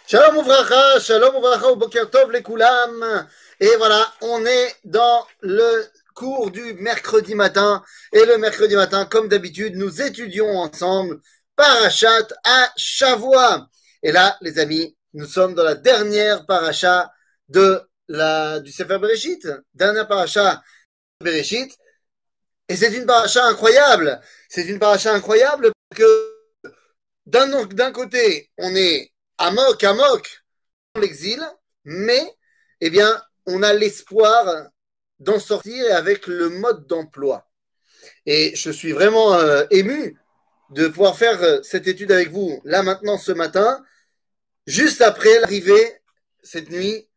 Shalom Ouvracha, Boker Tov les Koulam. Et voilà, on est dans le cours du mercredi matin. Et le mercredi matin, comme d'habitude, nous étudions ensemble Parashat à Shavua. Et là, les amis, nous sommes dans la dernière paracha du Sefer Bereshit. Dernière paracha de Bereshit. Et c'est une paracha incroyable. C'est une paracha incroyable parce que d'un côté, on est amok dans l'exil, mais eh bien, on a l'espoir d'en sortir avec le mode d'emploi. Et je suis vraiment ému de pouvoir faire cette étude avec vous là maintenant ce matin, juste après l'arrivée cette nuit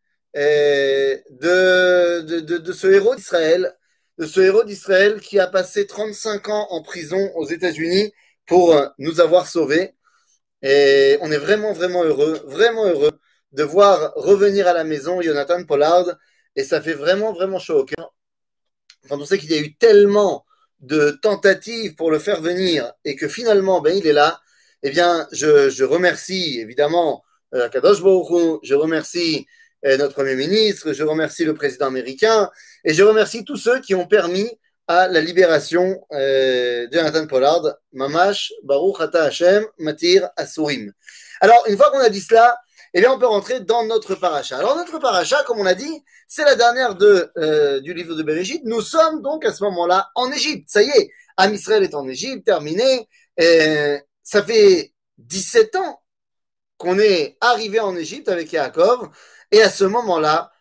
de ce héros d'Israël qui a passé 35 ans en prison aux États-Unis pour nous avoir sauvés. Et on est vraiment heureux de voir revenir à la maison Jonathan Pollard. Et ça fait vraiment chaud au cœur. Quand on sait qu'il y a eu tellement de tentatives pour le faire venir et que finalement, ben, il est là, eh bien, je remercie évidemment Kadosh Baruch Hu, je remercie notre Premier ministre, je remercie le président américain et je remercie tous ceux qui ont permis à la libération de Jonathan Pollard. Mamash, Baruch Ata Hashem, Matir Asurim. Alors, une fois qu'on a dit cela, eh bien, on peut rentrer dans notre paracha. Alors, notre paracha, comme on a dit, c'est la dernière du livre de Bereshit. Nous sommes donc à ce moment-là en Égypte. Ça y est, Am Israël est en Égypte, terminé. Ça fait 17 ans qu'on est arrivé en Égypte avec Yaakov. Et à ce moment-là,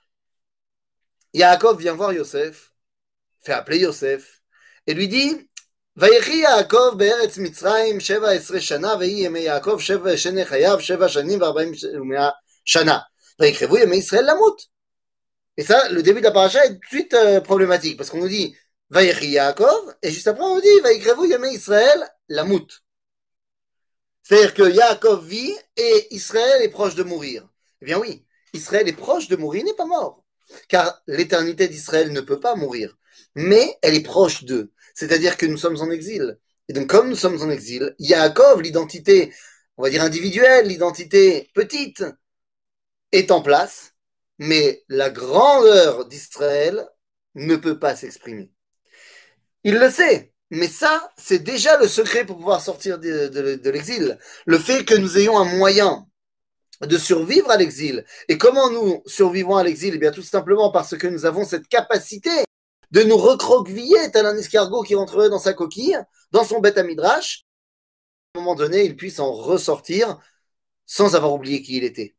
Yaakov vient voir Yosef, fait appeler Yosef, et lui dit Vayechi Yaakov be'eretz Mitzrayim 17 shana, vehi yemei Yaakov 7 shene chayav, 7 shanim ו40 shana. ויקרבו ימי ישראל למות. Et ça, le début de la paracha est tout de suite problématique, parce qu'on nous dit Vayechi Yaakov, et juste après on nous dit Vayikrevu Yemei Israël Lamout. C'est-à-dire que Yaakov vit et Israël est proche de mourir. Eh bien oui, Israël est proche de mourir, il n'est pas mort. Car l'éternité d'Israël ne peut pas mourir. Mais elle est proche d'eux. C'est-à-dire que nous sommes en exil. Et donc comme nous sommes en exil, Yaakov, l'identité, on va dire individuelle, l'identité petite, est en place. Mais la grandeur d'Israël ne peut pas s'exprimer. Il le sait, mais ça, c'est déjà le secret pour pouvoir sortir de l'exil. Le fait que nous ayons un moyen de survivre à l'exil. Et comment nous survivons à l'exil? Eh bien, tout simplement parce que nous avons cette capacité de nous recroqueviller tel un escargot qui rentrerait dans sa coquille, dans son bête à midrash. À un moment donné, il puisse en ressortir sans avoir oublié qui il était.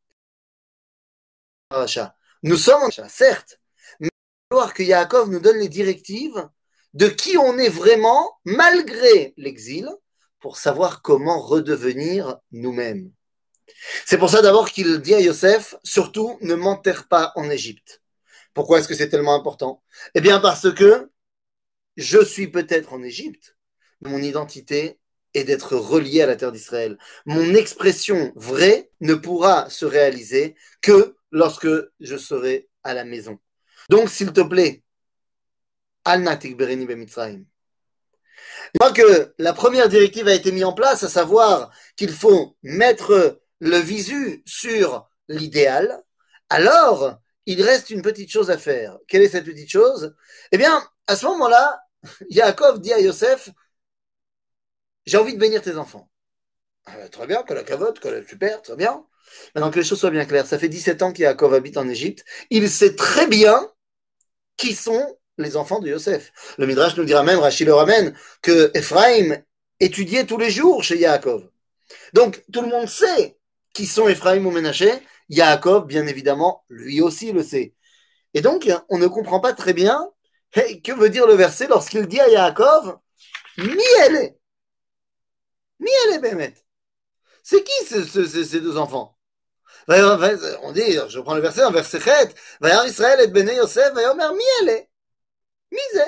Nous sommes en achat, certes, mais il va falloir que Yaakov nous donne les directives de qui on est vraiment malgré l'exil pour savoir comment redevenir nous-mêmes. C'est pour ça d'abord qu'il dit à Yosef, surtout ne m'enterre pas en Égypte. Pourquoi est-ce que c'est tellement important? Eh bien parce que je suis peut-être en Égypte, mais mon identité est d'être relié à la terre d'Israël. Mon expression vraie ne pourra se réaliser que lorsque je serai à la maison. Donc, s'il te plaît, Al Natik Bereni Bemitzrayim. Une fois que la première directive a été mise en place, à savoir qu'il faut mettre le visu sur l'idéal, alors il reste une petite chose à faire. Quelle est cette petite chose? Eh bien, à ce moment-là, Yaakov dit à Yosef, j'ai envie de bénir tes enfants. Très bien, que la cavote, super, très bien. Maintenant que les choses soient bien claires, ça fait 17 ans qu'Yaakov habite en Égypte. Il sait très bien qui sont les enfants de Yosef. Le Midrash nous dira même, Rachid le ramène, que Ephraim étudiait tous les jours chez Yaakov. Donc, tout le monde sait qui sont Ephraim ou Ménaché. Yaakov, bien évidemment, lui aussi le sait. Et donc, on ne comprend pas très bien que veut dire le verset lorsqu'il dit à Yaakov, Miele, Bémet. C'est qui ces deux enfants? On dit, je prends le verset, en verset 7, Vayar Israël et Bene Yosef, Vayomer Miele, Mise.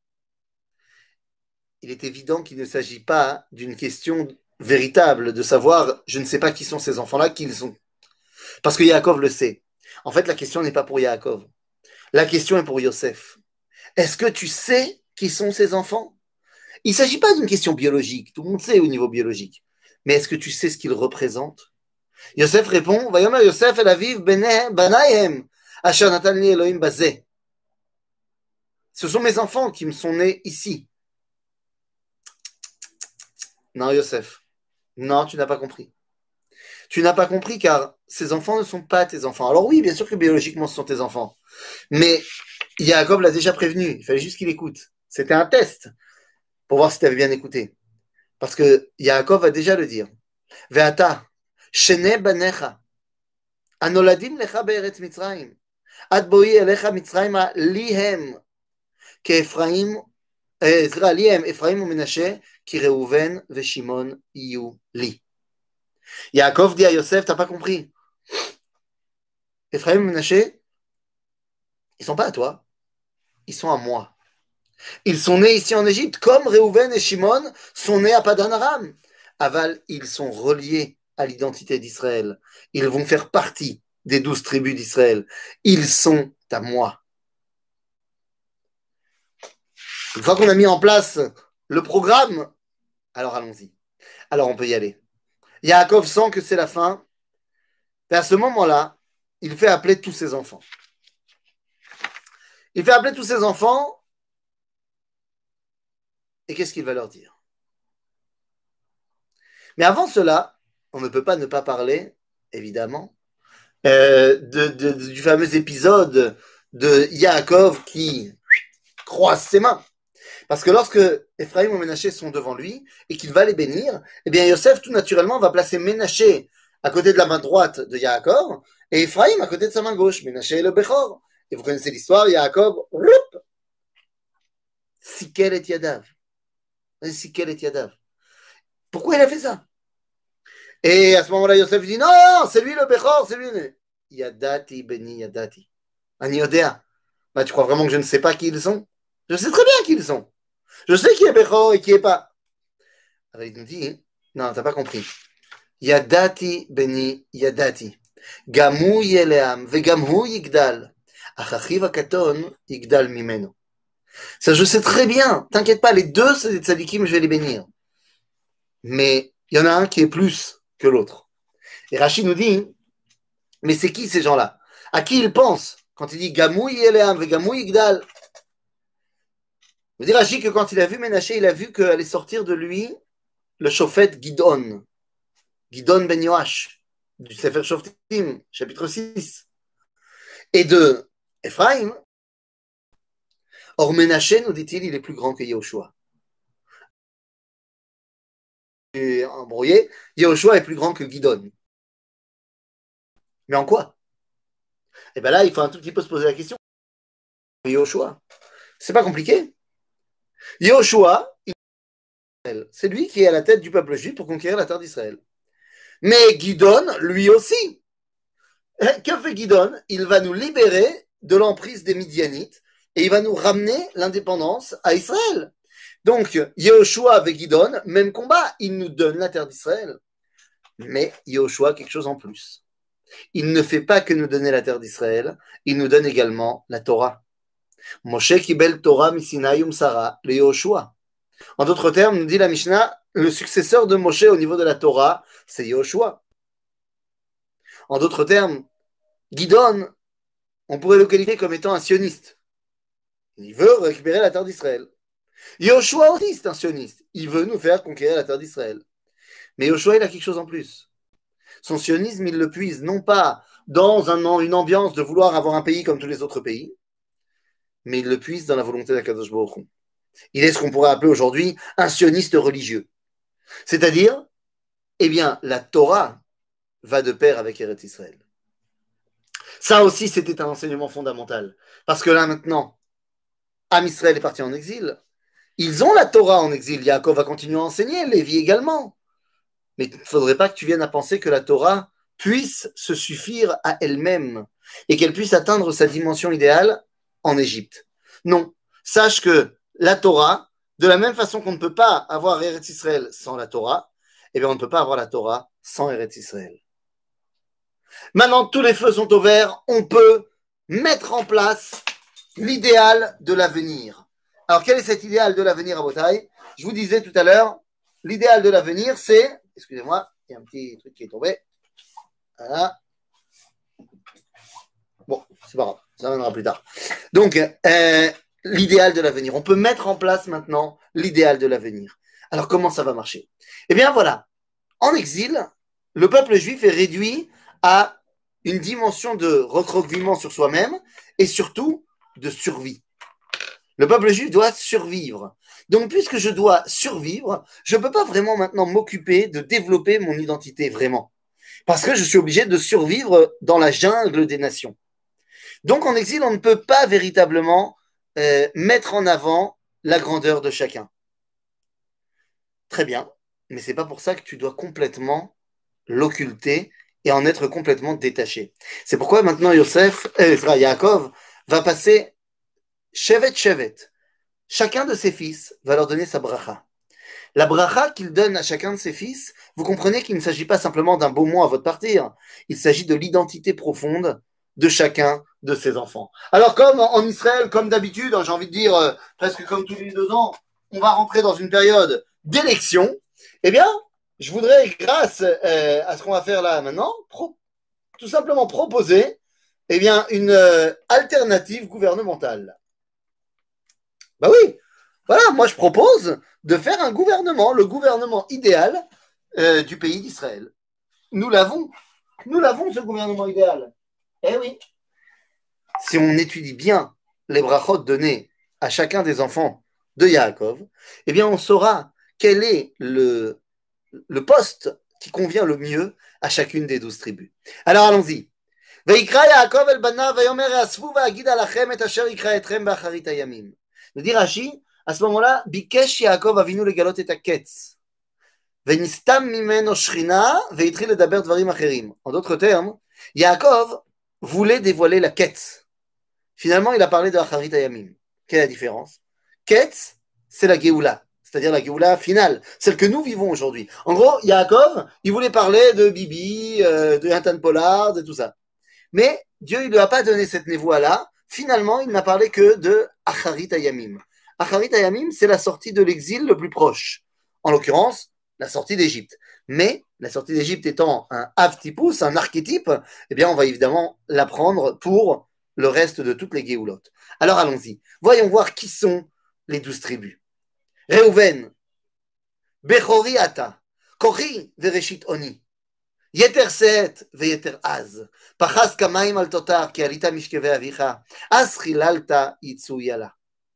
Il est évident qu'il ne s'agit pas d'une question véritable de savoir, je ne sais pas qui sont ces enfants-là, qui ils sont. Parce que Yaakov le sait. En fait, la question n'est pas pour Yaakov. La question est pour Yosef. Est-ce que tu sais qui sont ces enfants? Il ne s'agit pas d'une question biologique. Tout le monde sait au niveau biologique. Mais est-ce que tu sais ce qu'ils représentent? Yosef répond, Vayomer Yosef el aviv banayhem, asher natan li Elohim bazeh. Ce sont mes enfants qui me sont nés ici. Non, Yosef. Non, tu n'as pas compris. Tu n'as pas compris car ces enfants ne sont pas tes enfants. Alors oui, bien sûr que biologiquement ce sont tes enfants. Mais Yaakov l'a déjà prévenu. Il fallait juste qu'il écoute. C'était un test pour voir si tu avais bien écouté. Parce que Yaakov va déjà le dire. Ve'ata, shene banecha, anoladim lecha be'eretz Mitzrayim, ad boi elecha Mitzrayima lihem, ke'Ephraim, lihem, Ephraim u'Menashe, ki Reuven ve'Shimon iyu li. Yaakov dit à Yosef, t'as pas compris. Ephraim et Menaché, ils sont pas à toi, ils sont à moi. Ils sont nés ici en Égypte, comme Reuven et Shimon sont nés à Padan Aram. Aval, ils sont reliés à l'identité d'Israël. Ils vont faire partie des 12 tribus d'Israël. Ils sont à moi. Une fois qu'on a mis en place le programme, alors allons-y. Alors on peut y aller. Yaakov sent que c'est la fin. Et à ce moment-là, il fait appeler tous ses enfants. Il fait appeler tous ses enfants. Et qu'est-ce qu'il va leur dire? Mais avant cela, on ne peut pas ne pas parler, évidemment, du fameux épisode de Yaakov qui croise ses mains. Parce que lorsque Ephraim et Ménaché sont devant lui et qu'il va les bénir, eh bien Yosef, tout naturellement, va placer Ménaché à côté de la main droite de Yaakov et Ephraim à côté de sa main gauche. Ménaché est le Bechor. Et vous connaissez l'histoire, Yaakov, Sikel et Yadav. Sikel et Yadav. Pourquoi il a fait ça? Et à ce moment-là, Yosef dit non, c'est lui le Bechor, c'est lui. Yadati, Beni, Yadati. Aniodea. Bah, tu crois vraiment que je ne sais pas qui ils sont? Je sais très bien qui ils sont. Je sais qui est Bechor et qui est pas. Alors il nous dit non, t'as pas compris. Yadati, Beni, Yadati. Gamu Yeleam, Vegamhu Yigdal. Achachiv Akaton, Yigdal Mimeno. Ça, je sais très bien. T'inquiète pas, les deux, c'est des tzadikim, je vais les bénir. Mais il y en a un qui est plus que l'autre. Et Rachid nous dit, mais c'est qui ces gens-là? À qui il pense quand il dit Gamou Yeleam, Vegamou Yigdal? Il dit Rachid que quand il a vu Ménaché, il a vu qu'allait sortir de lui le Shofet Gidon, Gidon Ben Yoash, du Sefer Shoftim, chapitre 6. Et de Ephraim, or Ménaché, nous dit-il, il est plus grand que Yehoshua. Et embrouillé, Yehoshua est plus grand que Gidon. Mais en quoi? Et bien là, il faut un tout petit peu se poser la question. Yehoshua, c'est pas compliqué. Yehoshua, c'est lui qui est à la tête du peuple juif pour conquérir la terre d'Israël. Mais Gidon, lui aussi. Que fait Gidon? Il va nous libérer de l'emprise des Midianites et il va nous ramener l'indépendance à Israël. Donc, Yehoshua avec Gidon, même combat, il nous donne la terre d'Israël. Mais Yehoshua, quelque chose en plus. Il ne fait pas que nous donner la terre d'Israël, il nous donne également la Torah. Moshe kibel Torah misinaï umsara le Yehoshua. En d'autres termes, nous dit la Mishnah, le successeur de Moshe au niveau de la Torah, c'est Yehoshua. En d'autres termes, Gidon, on pourrait le qualifier comme étant un sioniste. Il veut récupérer la terre d'Israël. Yehoshua aussi, c'est un sioniste. Il veut nous faire conquérir la terre d'Israël. Mais Yehoshua, il a quelque chose en plus. Son sionisme, il le puise non pas dans une ambiance de vouloir avoir un pays comme tous les autres pays, mais il le puise dans la volonté d'Akadosh Baruch Hu. Il est ce qu'on pourrait appeler aujourd'hui un sioniste religieux. C'est-à-dire, eh bien, la Torah va de pair avec Eretz Israël. Ça aussi, c'était un enseignement fondamental. Parce que là, maintenant, Am Israël est parti en exil. Ils ont la Torah en exil. Yaakov va continuer à enseigner, Lévi également. Mais il ne faudrait pas que tu viennes à penser que la Torah puisse se suffire à elle-même et qu'elle puisse atteindre sa dimension idéale en Égypte. Non. Sache que la Torah, de la même façon qu'on ne peut pas avoir Eretz Israël sans la Torah, eh bien on ne peut pas avoir la Torah sans Eretz Israël. Maintenant, tous les feux sont au vert, on peut mettre en place l'idéal de l'avenir. Alors, quel est cet idéal de l'avenir à Botaï? Je vous disais tout à l'heure, l'idéal de l'avenir, c'est... Excusez-moi, il y a un petit truc qui est tombé. Voilà. Bon, c'est pas grave, ça viendra plus tard. Donc, l'idéal de l'avenir. On peut mettre en place maintenant l'idéal de l'avenir. Alors, comment ça va marcher? Eh bien, voilà. En exil, le peuple juif est réduit à une dimension de recroquevillement sur soi-même et surtout de survie. Le peuple juif doit survivre. Donc, puisque je dois survivre, je ne peux pas vraiment maintenant m'occuper de développer mon identité vraiment. Parce que je suis obligé de survivre dans la jungle des nations. Donc, en exil, on ne peut pas véritablement mettre en avant la grandeur de chacun. Très bien, mais c'est pas pour ça que tu dois complètement l'occulter et en être complètement détaché. C'est pourquoi maintenant Yaakov va passer Shevet Shevet. Chacun de ses fils va leur donner sa bracha. La bracha qu'il donne à chacun de ses fils, vous comprenez qu'il ne s'agit pas simplement d'un beau mot à votre partir, il s'agit de l'identité profonde de chacun de ses enfants. Alors comme en Israël, comme d'habitude, j'ai envie de dire presque comme tous les 2 ans, on va rentrer dans une période d'élection, eh bien, je voudrais, grâce à ce qu'on va faire là maintenant, tout simplement proposer eh bien, une alternative gouvernementale. Bah oui, voilà, moi je propose de faire un gouvernement, le gouvernement idéal du pays d'Israël. Nous l'avons, ce gouvernement idéal. Eh oui. Si on étudie bien les brachot donnés à chacun des enfants de Yaakov, eh bien on saura quel est le poste qui convient le mieux à chacune des 12 tribus. Alors allons-y. ויקרא יעקב אל בניו ויאמר אספו ואגידה לכם את אשר יקרא אתכם באחרית הימים. nous dit Rashi, à ce moment-là, ביקש יעקב אבינו לגלות את הקץ. ונסתם ממנו שכינה והתחיל לדבר דברים אחרים. En d'autres termes, Yaakov voulait dévoiler la Ketz. Finalement, il a parlé de Acharit Hayamim. Quelle est la différence? Ketz, c'est la Géoula, c'est-à-dire la Géoula finale, celle que nous vivons aujourd'hui. En gros, Yaakov, il voulait parler de Bibi, de Nathan Pollard, de tout ça. Mais Dieu, il ne lui a pas donné cette névoie-là. Finalement, il n'a parlé que de Acharit Hayamim. Acharit Hayamim, c'est la sortie de l'exil le plus proche. En l'occurrence, la sortie d'Égypte. Mais la sortie d'Égypte étant un avtipus, un archétype, eh bien, on va évidemment la prendre pour le reste de toutes les Géoulotes. Alors allons-y. Voyons voir qui sont les 12 tribus. Reuven, Bechori Ata, Kori Vereshit Oni. יתר שאת ויתר עז, פחז כמים על תותר, כי עלית משכבי אביך, אז חיללת יצוי לה.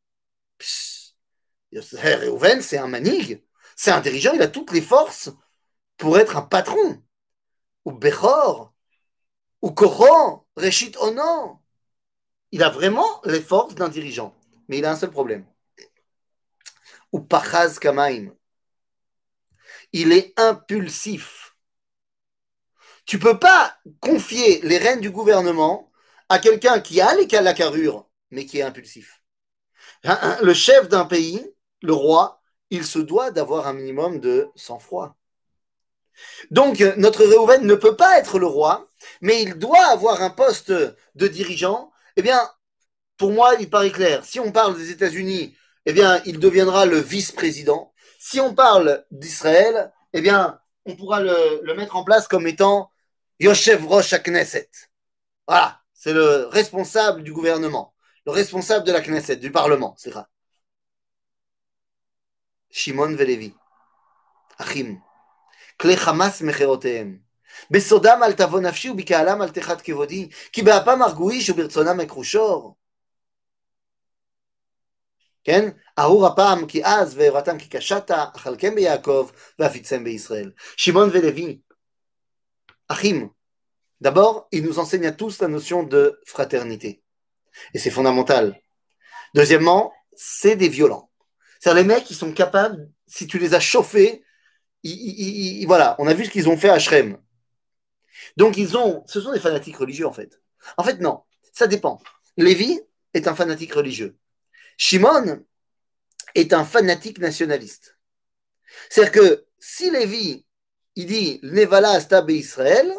Reuven, c'est un manig, c'est un dirigeant, il a toutes les forces pour être un patron. Ou Bechor, ou Kocho, Reshit Ono. Il a vraiment les forces d'un dirigeant, mais il a un seul problème. Ou Pachaz Kamaim. Il est impulsif. Tu ne peux pas confier les rênes du gouvernement à quelqu'un qui a la carrure, mais qui est impulsif. Le chef d'un pays, le roi, il se doit d'avoir un minimum de sang-froid. Donc, notre Reuven ne peut pas être le roi, mais il doit avoir un poste de dirigeant. Eh bien, pour moi, il paraît clair. Si on parle des États-Unis, eh bien, il deviendra le vice-président. Si on parle d'Israël, eh bien, on pourra le mettre en place comme étant Yoshev Rosh HaKnesset. Voilà, c'est le responsable du gouvernement, le responsable de la Knesset, du Parlement, c'est ça. Shimon Velevi, Achim, כלי חמאס מחירותיהם. בסודם אל תבוא נפשי ובקהלם אל תחת כבודי, כי באפם ארגואיש וברצונם אכחושור. כן? ארור הפעם כי אז ועברתם כי קשתה, אכלכם ביעקב ואפיצם בישראל. שמעון ולוי, אחים. D'abord, il nous enseigne à tous la notion de fraternité. Et c'est fondamental. Deuxièmement, c'est des violents. C'est-à-dire les mecs qui sont capables, si tu les as chauffés, voilà, on a vu ce qu'ils ont fait à Shrem. Donc ce sont des fanatiques religieux en fait. En fait, non, ça dépend. Lévi est un fanatique religieux. Shimon est un fanatique nationaliste. C'est-à-dire que si Lévi, il dit Nevala Asta Israël,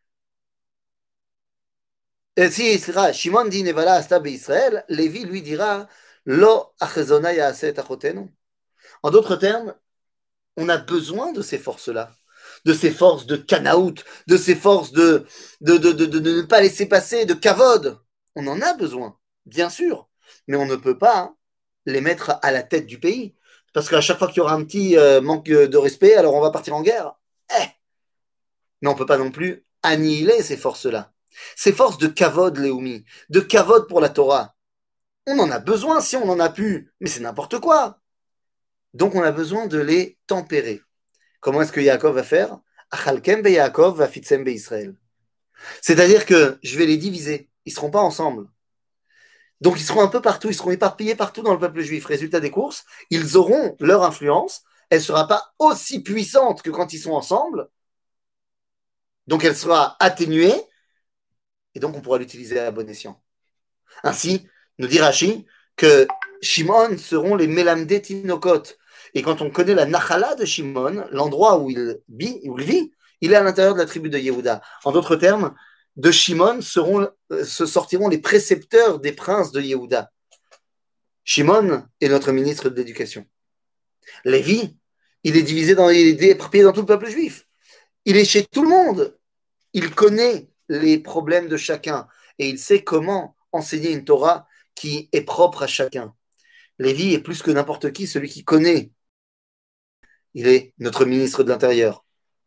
si Shimon dit Nevala Asta Israël, Lévi lui dira Lo Achezona Yaaset Achotenu. En d'autres termes, on a besoin de ces forces-là. de ces forces de Kanaout, de ces forces de ne pas laisser passer, de Kavod. On en a besoin, bien sûr, mais on ne peut pas les mettre à la tête du pays. Parce qu'à chaque fois qu'il y aura un petit manque de respect, alors on va partir en guerre. Eh, mais on ne peut pas non plus annihiler ces forces-là. Ces forces de Kavod, Léoumi, de Kavod pour la Torah. On en a besoin si on en a pu, mais c'est n'importe quoi. Donc on a besoin de les tempérer. Comment est-ce que Yaakov va faire? Achalkem be Yaakov va fitzem be Israël. C'est-à-dire que je vais les diviser. Ils ne seront pas ensemble. Donc ils seront un peu partout, ils seront éparpillés partout dans le peuple juif. Résultat des courses, ils auront leur influence. Elle ne sera pas aussi puissante que quand ils sont ensemble. Donc elle sera atténuée. Et donc on pourra l'utiliser à bon escient. Ainsi, nous dit Rashi que Shimon seront les Melamdé Tinokot. Et quand on connaît la Nachala de Shimon, l'endroit où il vit, il est à l'intérieur de la tribu de Yehuda. En d'autres termes, de Shimon se sortiront les précepteurs des princes de Yehuda. Shimon est notre ministre de l'Éducation. Lévi, il est éparpillé dans tout le peuple juif. Il est chez tout le monde. Il connaît les problèmes de chacun et il sait comment enseigner une Torah qui est propre à chacun. Lévi est plus que n'importe qui celui qui connaît. Il est notre ministre de l'Intérieur.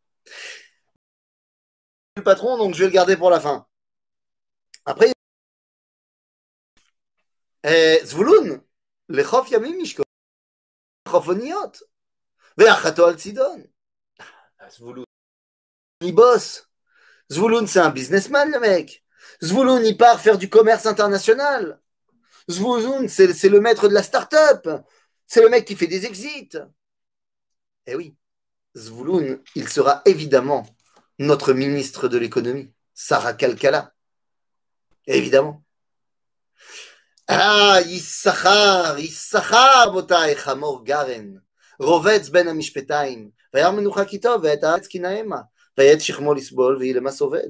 Le patron, donc je vais le garder pour la fin. Après, Zvouloun, Lechof Yamim Mishko, Chofoniot, Ve'achato al Tzidon. Zvouloun, il bosse. Zvouloun, c'est un businessman, le mec. Zvouloun, il part faire du commerce international. Zvouloun, c'est le maître de la start-up. C'est le mec qui fait des exits. Eh oui, Zvouloun, il sera évidemment notre ministre de l'économie, Sarah Kalkala. Évidemment. Ah, Issachar, botai, Chamor Garen, Rovetz ben המשפטיים, וירא מנוחה כיתו, ואת הארץ כי נאמה, ואת שכמו לסבול, וילמס עובד.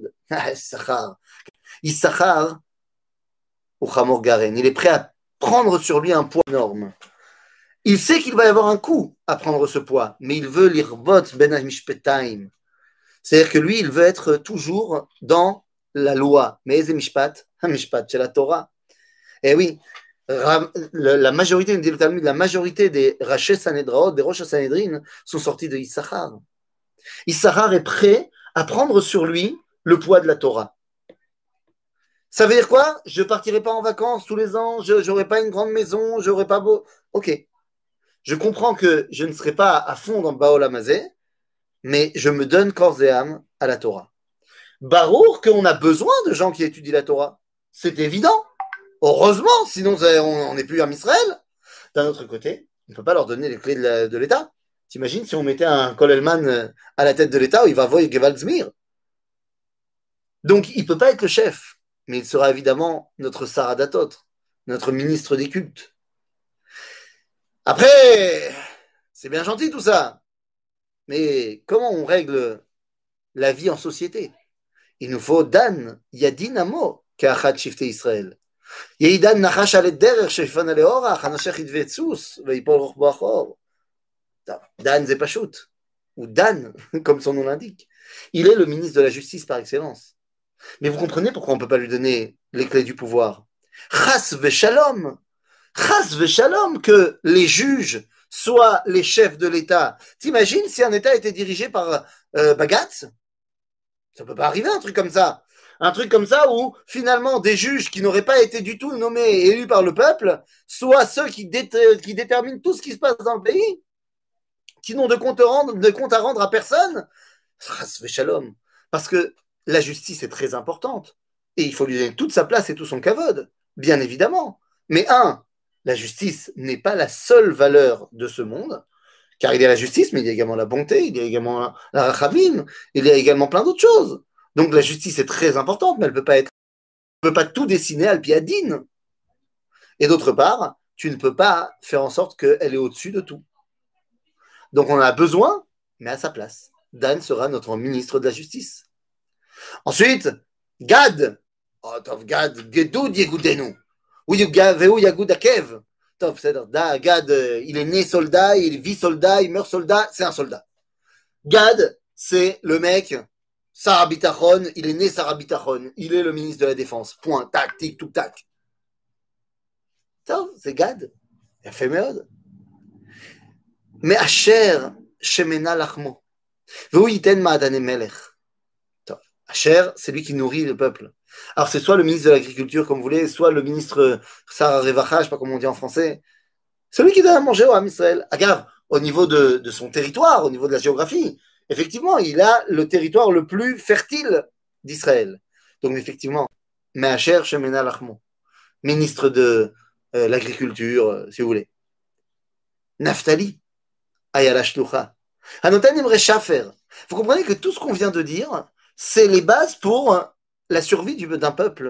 Issachar ou Chamor Garen, il est prêt à prendre sur lui un poids énorme. Il sait qu'il va y avoir un coût à prendre ce poids, mais il veut l'irbot ben hamishpetaim. C'est-à-dire que lui, il veut être toujours dans la loi. Mais c'est mishpat, mishpat, c'est la Torah. Et oui, la majorité, dit le Talmud, la majorité des Raché Sanedraot, des Rosh Sanhedrin, sont sortis de Issachar. Issachar est prêt à prendre sur lui le poids de la Torah. Ça veut dire quoi? Je ne partirai pas en vacances tous les ans, je n'aurai pas une grande maison, je n'aurai pas beau. Ok. Je comprends que je ne serai pas à fond dans Baol Hamazé, mais je me donne corps et âme à la Torah. Barour qu'on a besoin de gens qui étudient la Torah. C'est évident. Heureusement, sinon on n'est plus en Israël. D'un autre côté, on ne peut pas leur donner les clés de l'État. T'imagines si on mettait un Kolelman à la tête de l'État, il va voir Gewalt Zmir. Donc il ne peut pas être le chef, mais il sera évidemment notre Sarah Datot, notre ministre des cultes. Après, c'est bien gentil tout ça, mais comment on règle la vie en société? Il nous faut Dan, Yadin Amo, Ka'achat Shifte Israël. Yehidan Nachash al Derech Shefan al Orach, Anashech Idvetsus, Veipol Rochbo Achor. Dan Zepashut, ou Dan, comme son nom l'indique. Il est le ministre de la Justice par excellence. Mais vous comprenez pourquoi on ne peut pas lui donner les clés du pouvoir? Chas Veshalom, que les juges soient les chefs de l'État. T'imagines si un État était dirigé par Bagatz? Ça ne peut pas arriver un truc comme ça. Un truc comme ça où finalement des juges qui n'auraient pas été du tout nommés et élus par le peuple soient ceux qui déterminent tout ce qui se passe dans le pays, qui n'ont de compte à rendre à personne. Shalom. Parce que la justice est très importante et il faut lui donner toute sa place et tout son kavod, bien évidemment. Mais la justice n'est pas la seule valeur de ce monde, car il y a la justice, mais il y a également la bonté, il y a également la rachamim, il y a également plein d'autres choses. Donc la justice est très importante, mais elle ne peut pas tout dessiner al piadine. Et d'autre part, tu ne peux pas faire en sorte qu'elle est au-dessus de tout. Donc on en a besoin, mais à sa place. Dan sera notre ministre de la justice. Ensuite, Gad. Oh, טוב, Gad, גדוד יגודנו. והוא יגוד עקב. טוב, בסדר, Gad, il est né soldat, il vit soldat, il meurt soldat, c'est un soldat. Gad, c'est le mec, Sarah Bitachon, il est né Sarah Bitachon, il est le ministre de la Défense. Point, tac, tic, tout, tac. C'est Gad, il a fait méode. Mais Asher, Shemena Lachmo. V'hu yiten ma'adane melech. Asher, c'est lui qui nourrit le peuple. Alors c'est soit le ministre de l'Agriculture, comme vous voulez, soit le ministre Sarah Revacha, je ne sais pas comment on dit en français. Celui qui donne à manger au Ham Israël. Agave, au niveau de son territoire, au niveau de la géographie, effectivement, il a le territoire le plus fertile d'Israël. Donc effectivement, Me'asher Shemena Lachmo, ministre de l'Agriculture, si vous voulez. Naphtali, Ayala Shlucha. Hanotan Imre Shafer. Vous comprenez que tout ce qu'on vient de dire, c'est les bases pour la survie d'un peuple.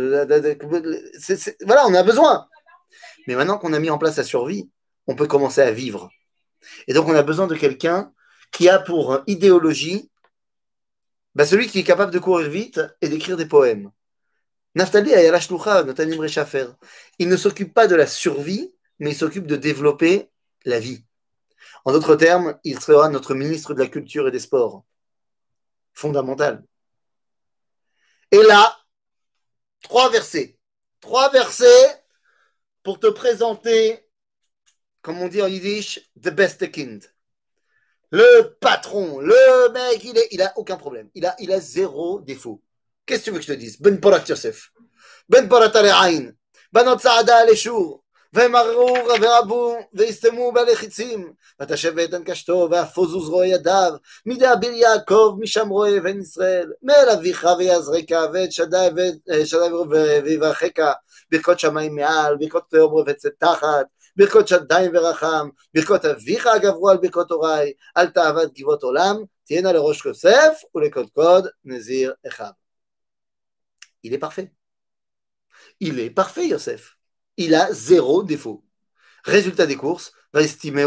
Voilà, on a besoin. Mais maintenant qu'on a mis en place la survie, on peut commencer à vivre. Et donc, on a besoin de quelqu'un qui a pour idéologie celui qui est capable de courir vite et d'écrire des poèmes. Naphtali Ayala Shlucha, Natan Imre Shafer. Il ne s'occupe pas de la survie, mais il s'occupe de développer la vie. En d'autres termes, il sera notre ministre de la Culture et des Sports. Fondamental. Et là, trois versets. Trois versets pour te présenter, comme on dit en yiddish, the best kind. Le patron, le mec, il a aucun problème. Il a zéro défaut. Qu'est-ce que tu veux que je te dise? Ben Porat Yosef. Ben Porat Ale'ain. Banot Saada Aleshur. ומררו ורבו והסתמו בלחיצים ותשב ואיתן קשתו ואפוזו זרוע ידיו מידי אביר יעקב משם רואה אבן ישראל מאל אביך ויעזרקה ואת שדי ויברכך ברכות שמיים מעל ברכות תהום רובצת תחת ברכות שדיים ורחם ברכות אביך הגברו על ברכות הוריי אל תאבד גבעות עולם תהיינה לראש יוסף ולקודקוד נזיר אחיו. Il est parfait. Il est parfait, Yosef. Il a zéro défaut. Résultat des courses, tout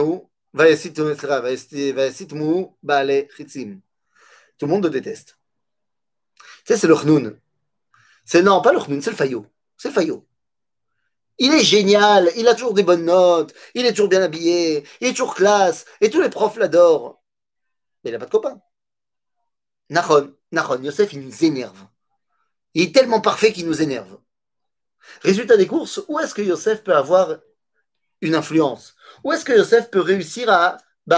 le monde le déteste. Tu sais, c'est le chnoun. Non, pas le chnoun, c'est le faillot. C'est le faillot. Il est génial, il a toujours des bonnes notes, il est toujours bien habillé, il est toujours classe, et tous les profs l'adorent. Mais il n'a pas de copain. Nahon, Yosef, il nous énerve. Il est tellement parfait qu'il nous énerve. Résultat des courses, où est-ce que Yosef peut avoir une influence? Où est-ce que Yosef peut réussir à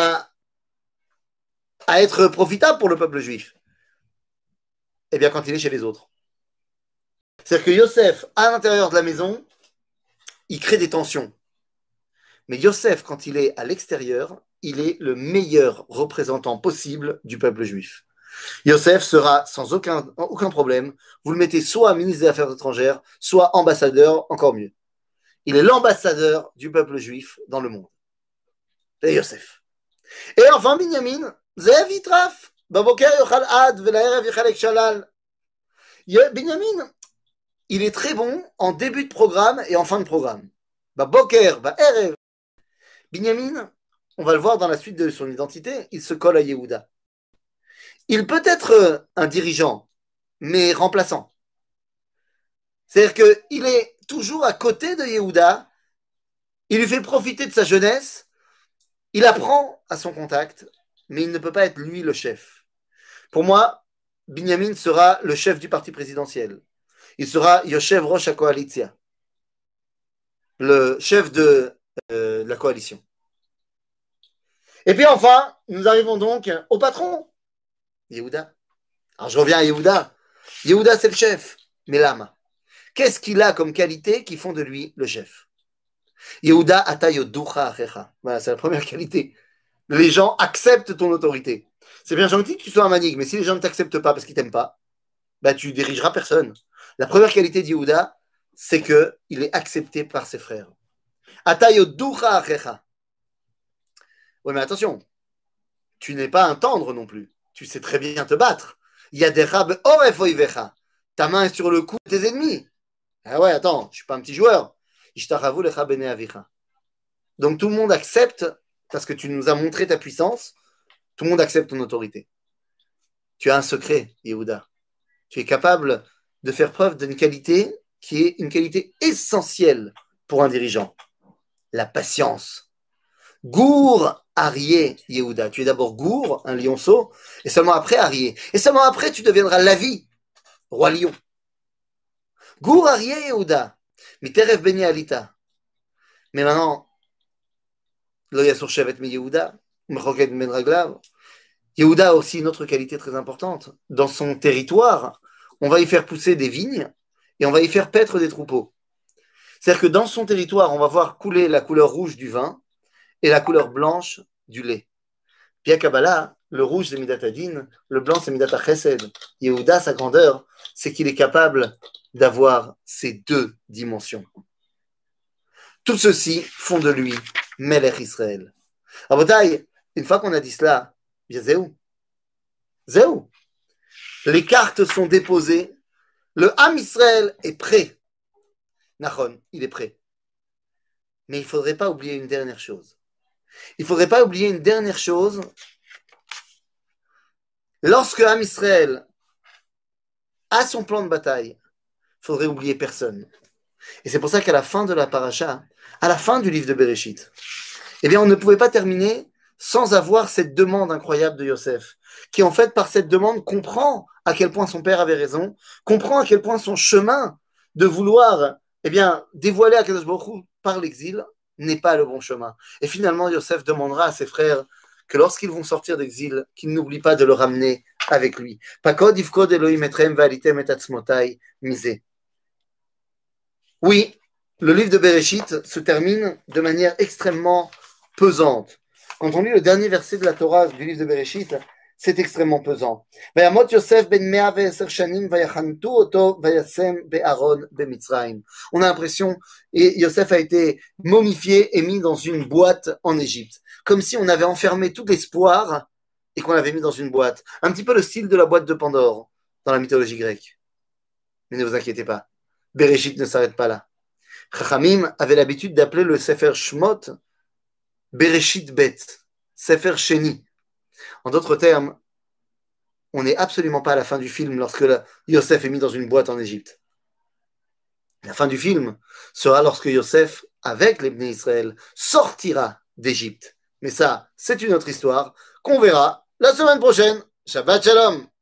être profitable pour le peuple juif? Eh bien, quand il est chez les autres. C'est-à-dire que Yosef, à l'intérieur de la maison, il crée des tensions. Mais Yosef, quand il est à l'extérieur, il est le meilleur représentant possible du peuple juif. Yosef sera sans aucun problème. Vous le mettez soit ministre des Affaires étrangères, soit ambassadeur, encore mieux. Il est l'ambassadeur du peuple juif dans le monde. C'est Yosef. Et enfin, Binyamin, Zev Yitraf. Baboker yochal ad, velaerev yichalek shalal. Binyamin, il est très bon en début de programme et en fin de programme. Baboker, baerev. Binyamin, on va le voir dans la suite de son identité, il se colle à Yehuda. Il peut être un dirigeant, mais remplaçant. C'est-à-dire qu'il est toujours à côté de Yehuda, il lui fait profiter de sa jeunesse, il apprend à son contact, mais il ne peut pas être lui le chef. Pour moi, Binyamin sera le chef du parti présidentiel. Il sera Yoshev Rosh HaKoalitzia, le chef de la coalition. Et puis enfin, nous arrivons donc au patron, Yehuda. Alors je reviens à Yehuda. Yehuda, c'est le chef. Mais Lama, qu'est-ce qu'il a comme qualité qui font de lui le chef? Yehuda atayoducha achecha. Voilà, c'est la première qualité. Les gens acceptent ton autorité. C'est bien gentil que tu sois un manig, mais si les gens ne t'acceptent pas parce qu'ils t'aiment pas, tu dirigeras personne. La première qualité de Yehuda, c'est qu'il est accepté par ses frères. Atayoducha achecha. Oui, mais attention, tu n'es pas un tendre non plus. Tu sais très bien te battre. Il y a des rabes orefoivecha. Ta main est sur le cou de tes ennemis. Ah ouais, attends, je ne suis pas un petit joueur. Donc tout le monde accepte, parce que tu nous as montré ta puissance, tout le monde accepte ton autorité. Tu as un secret, Yehuda. Tu es capable de faire preuve d'une qualité qui est une qualité essentielle pour un dirigeant. La patience. Gour Arié Yehuda. Tu es d'abord Gour, un lionceau, et seulement après Arié. Et seulement après, tu deviendras Lavi, roi lion. Gour Arié Yehuda. Miteref Beni Alita. Mais maintenant, Lo Yasur Shevet mi Yehuda. Mechoket Ben Raglav. Yehuda a aussi une autre qualité très importante. Dans son territoire, on va y faire pousser des vignes et on va y faire paître des troupeaux. C'est-à-dire que dans son territoire, on va voir couler la couleur rouge du vin et la couleur blanche du lait. Puis à Kabbalah, le rouge c'est Midat Adin, le blanc c'est Midat Chesed. Yehuda, sa grandeur, c'est qu'il est capable d'avoir ces deux dimensions. Tout ceci font de lui Melech Israël. Abotai, une fois qu'on a dit cela, bien zéou. Zéou. Les cartes sont déposées. Le Ham Israël est prêt. Nachon, il est prêt. Mais il ne faudrait pas oublier une dernière chose. Il ne faudrait pas oublier une dernière chose. Lorsque Ham Israël a son plan de bataille, il faudrait oublier personne. Et c'est pour ça qu'à la fin de la paracha, à la fin du livre de Bereshit, eh bien, on ne pouvait pas terminer sans avoir cette demande incroyable de Yosef, qui en fait, par cette demande, comprend à quel point son père avait raison, comprend à quel point son chemin de vouloir, eh bien, dévoiler Akadosh Baruch Hu par l'exil n'est pas le bon chemin. Et finalement, Yosef demandera à ses frères que lorsqu'ils vont sortir d'exil, qu'ils n'oublient pas de le ramener avec lui. Pakod ifkod Elohim etrem valitem et atzmotai misé. Oui, le livre de Bereshit se termine de manière extrêmement pesante. Quand on lit le dernier verset de la Torah du livre de Bereshit, c'est extrêmement pesant. Vayamot Yosef ben 110 shanim vayachantu oto vayasem be'aron be'mitzrayim. On a l'impression, et Yosef a été momifié et mis dans une boîte en Égypte, comme si on avait enfermé tout l'espoir et qu'on l'avait mis dans une boîte. Un petit peu le style de la boîte de Pandore dans la mythologie grecque. Mais ne vous inquiétez pas, Bereshit ne s'arrête pas là. Chachamim avait l'habitude d'appeler le Sefer Shmot Bereshit Bet, Sefer Sheni. En d'autres termes, on n'est absolument pas à la fin du film lorsque Yosef est mis dans une boîte en Égypte. La fin du film sera lorsque Yosef, avec les Bnei Israël, sortira d'Égypte. Mais ça, c'est une autre histoire qu'on verra la semaine prochaine. Shabbat Shalom!